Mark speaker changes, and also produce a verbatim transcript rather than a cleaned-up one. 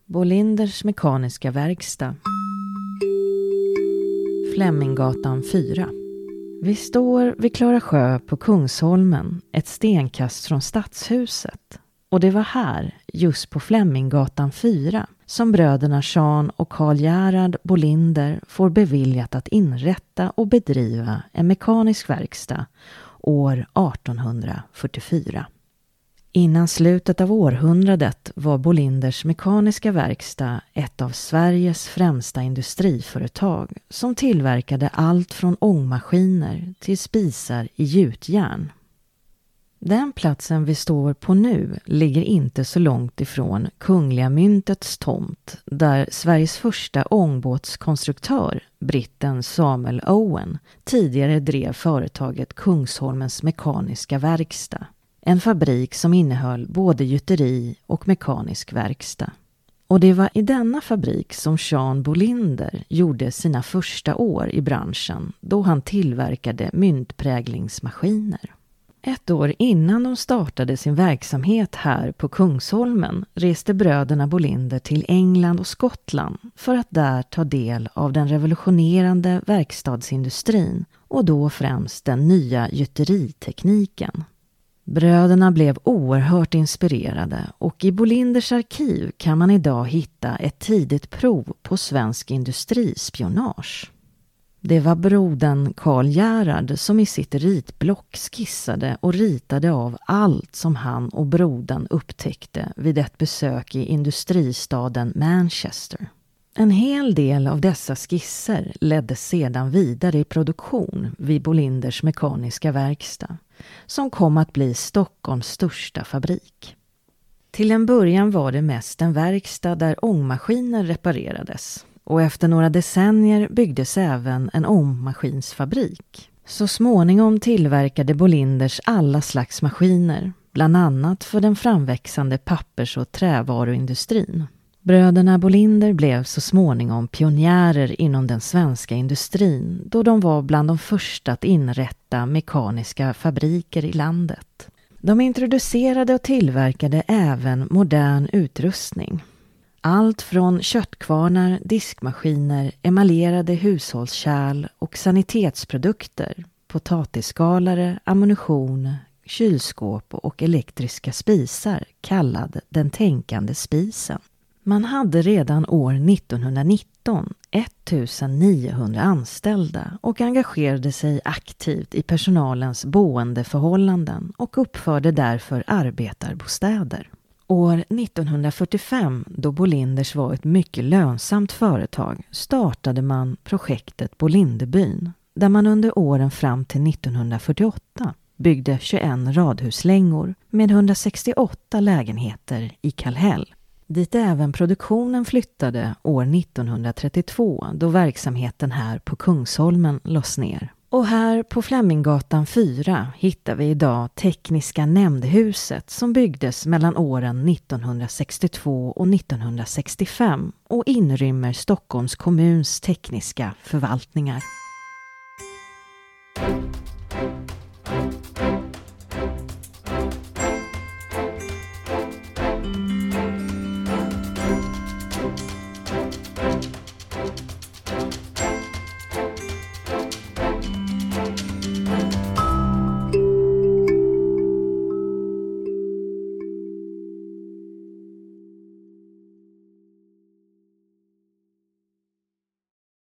Speaker 1: Bolinders mekaniska verkstad. Fleminggatan fyra. Vi står vid Klara sjö på Kungsholmen, ett stenkast från Stadshuset. Och det var här, just på Fleminggatan fyra, som bröderna Jean och Carl Gerhard Bolinder får beviljat att inrätta och bedriva en mekanisk verkstad år artonhundrafyrtiofyra. Innan slutet av århundradet var Bolinders mekaniska verkstad ett av Sveriges främsta industriföretag som tillverkade allt från ångmaskiner till spisar i gjutjärn. Den platsen vi står på nu ligger inte så långt ifrån Kungliga myntets tomt där Sveriges första ångbåtskonstruktör, britten Samuel Owen, tidigare drev företaget Kungsholmens mekaniska verkstad. En fabrik som innehöll både gjuteri och mekanisk verkstad. Och det var i denna fabrik som Jean Bolinder gjorde sina första år i branschen då han tillverkade myntpräglingsmaskiner. Ett år innan de startade sin verksamhet här på Kungsholmen reste bröderna Bolinder till England och Skottland för att där ta del av den revolutionerande verkstadsindustrin och då främst den nya gjuteritekniken. Bröderna blev oerhört inspirerade och i Bolinders arkiv kan man idag hitta ett tidigt prov på svensk industrispionage. Det var brodern Carl Gerhard som i sitt ritblock skissade och ritade av allt som han och brodern upptäckte vid ett besök i industristaden Manchester. En hel del av dessa skisser ledde sedan vidare i produktion vid Bolinders mekaniska verkstad, som kom att bli Stockholms största fabrik. Till en början var det mest en verkstad där ångmaskiner reparerades. Och efter några decennier byggdes även en ångmaskinsfabrik. Så småningom tillverkade Bolinders alla slags maskiner, bland annat för den framväxande pappers- och trävaruindustrin. Bröderna Bolinder blev så småningom pionjärer inom den svenska industrin då de var bland de första att inrätta mekaniska fabriker i landet. De introducerade och tillverkade även modern utrustning. Allt från köttkvarnar, diskmaskiner, emaljerade hushållskärl och sanitetsprodukter, potatisskalare, ammunition, kylskåp och elektriska spisar kallad den tänkande spisen. Man hade redan år nittonhundranitton ettusenniohundra anställda och engagerade sig aktivt i personalens boendeförhållanden och uppförde därför arbetarbostäder. År nittonhundrafyrtiofem, då Bolinders var ett mycket lönsamt företag, startade man projektet Bolinderbyn, där man under åren fram till nittonhundrafyrtioåtta byggde tjugoett radhuslängor med hundrasextioåtta lägenheter i Kallhäll. Dit även produktionen flyttade år nittonhundratrettiotvå då verksamheten här på Kungsholmen lades ner. Och här på Fleminggatan fyra hittar vi idag Tekniska nämndhuset som byggdes mellan åren nittonhundrasextiotvå och nittonhundrasextiofem och inrymmer Stockholms kommuns tekniska förvaltningar.